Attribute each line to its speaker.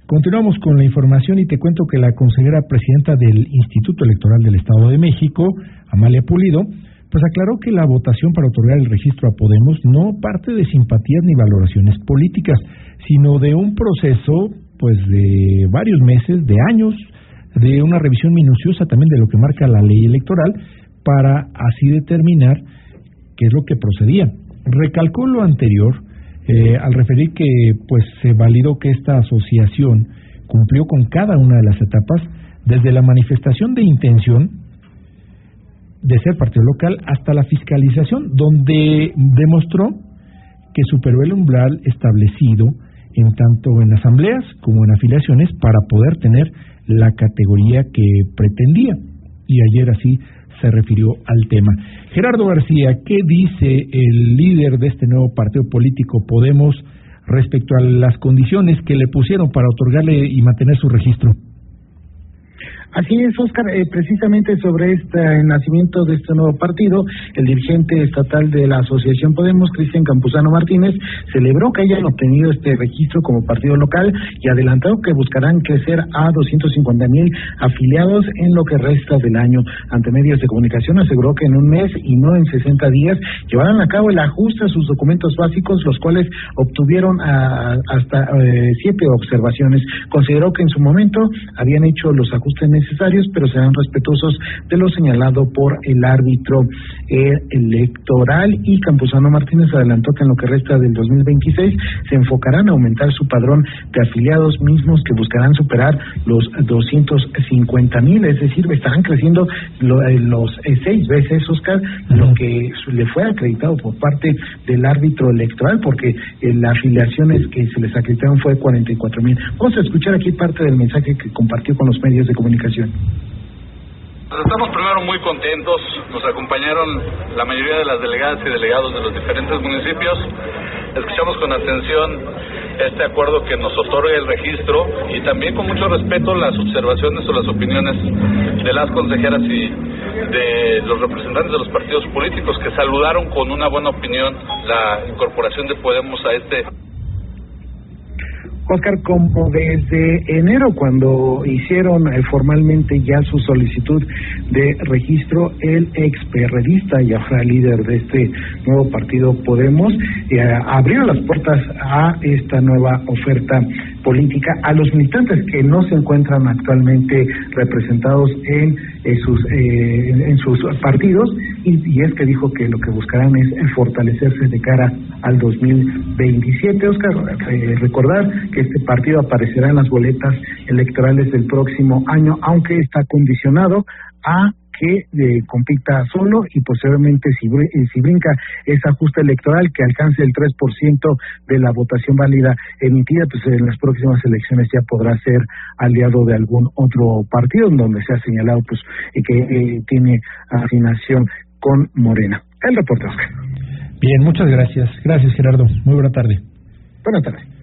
Speaker 1: Continuamos con la información y te cuento que la consejera presidenta del Instituto Electoral del Estado de México, Amalia Pulido, pues aclaró que la votación para otorgar el registro a Podemos no parte de simpatías ni valoraciones políticas, sino de un proceso pues de varios meses, de años, de una revisión minuciosa también de lo que marca la ley electoral para así determinar qué es lo que procedía. Recalcó lo anterior al referir que pues se validó que esta asociación cumplió con cada una de las etapas, desde la manifestación de intención de ser partido local hasta la fiscalización, donde demostró que superó el umbral establecido en tanto en asambleas como en afiliaciones para poder tener la categoría que pretendía, y ayer así se refirió al tema. Gerardo García, ¿qué dice el líder de este nuevo partido político Podemos respecto a las condiciones que le pusieron para otorgarle y mantener su registro?
Speaker 2: Así es, Oscar, precisamente sobre este nacimiento de este nuevo partido, el dirigente estatal de la Asociación Podemos, Cristian Campuzano Martínez, celebró que hayan obtenido este registro como partido local y adelantó que buscarán crecer a 250,000 afiliados en lo que resta del año. Ante medios de comunicación aseguró que en un mes y no en 60 días llevarán a cabo el ajuste a sus documentos básicos, los cuales obtuvieron hasta 7 observaciones. Consideró que en su momento habían hecho los ajustes necesarios, pero serán respetuosos de lo señalado por el árbitro electoral. Y Campuzano Martínez adelantó que en lo que resta del 2026 se enfocarán a aumentar su padrón de afiliados mismos, que buscarán superar los 250,000, es decir, estarán creciendo los 6 veces, Oscar, lo que le fue acreditado por parte del árbitro electoral, porque las afiliaciones que se les acreditaron fue 44,000. Vamos a escuchar aquí parte del mensaje que compartió con los medios de comunicación.
Speaker 3: Estamos primero muy contentos, nos acompañaron la mayoría de las delegadas y delegados de los diferentes municipios, escuchamos con atención este acuerdo que nos otorga el registro y también con mucho respeto las observaciones o las opiniones de las consejeras y de los representantes de los partidos políticos, que saludaron con una buena opinión la incorporación de Podemos a este.
Speaker 2: Oscar, como desde enero, cuando hicieron formalmente ya su solicitud de registro, el experredista y ahora líder de este nuevo partido Podemos abrió las puertas a esta nueva oferta política a los militantes que no se encuentran actualmente representados en sus partidos, y es que dijo que lo que buscarán es fortalecerse de cara al 2027. Oscar, recordar que este partido aparecerá en las boletas electorales del próximo año, aunque está condicionado a que compita solo, y posteriormente si brinca ese ajuste electoral que alcance el 3% de la votación válida emitida, pues en las próximas elecciones ya podrá ser aliado de algún otro partido donde se ha señalado pues que tiene afinación con Morena. El reporte, Oscar.
Speaker 1: Bien, muchas gracias. Gracias, Gerardo. Muy buena tarde.
Speaker 2: Buenas tardes.